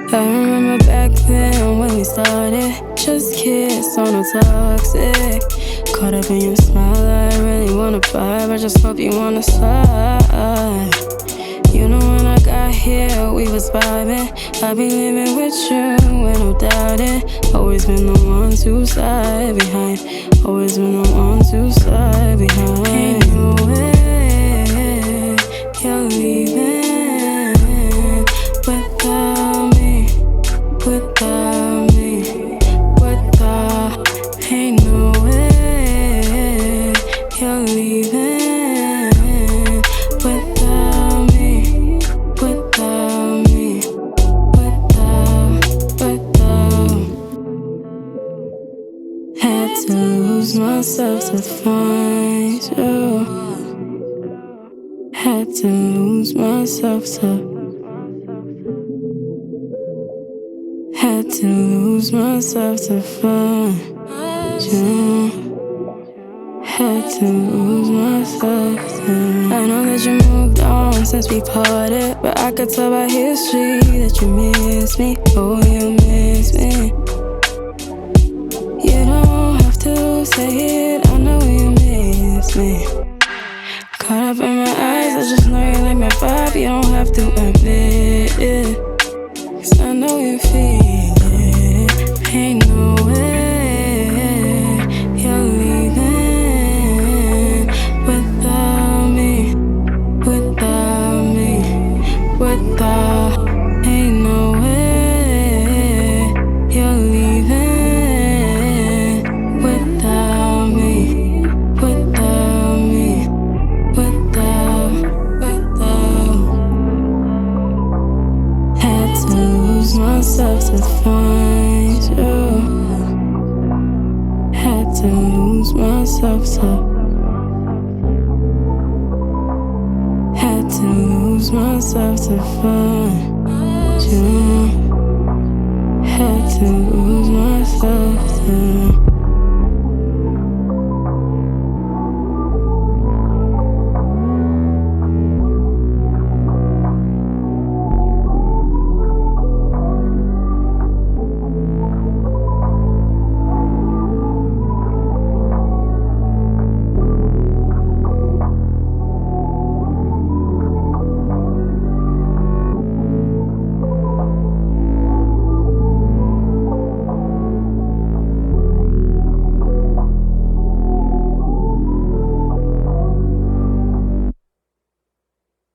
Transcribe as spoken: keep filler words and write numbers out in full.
I remember back then when we started, just kids, so no toxic. Caught up in your smile, I really wanna vibe, I just hope you wanna slide. You know when I got here, we was vibing. I be living with you, ain't no doubting. Always been the one to slide behind. Always been the one to slide behind. Ain't no way you're leaving without me, without me, without. Ain't no way you're leaving without me, without me, without, without. Had to lose myself to find you. Had to lose myself to. Had to lose myself to find you. Had to lose myself to. I know that you moved on since we parted, but I could tell by history that you miss me. Oh, you miss me. You don't have to say it, I know you miss me. Caught up in my eyes, I just know you like my vibe. You don't have to admit it, 'cause I know you feel it. Ain't no way you're leaving without me, without me, without. Ain't no way you're leaving without me, without me, without, without. Had to lose myself to find you. Had to lose myself to. Had to lose myself to find you. Had to lose myself to.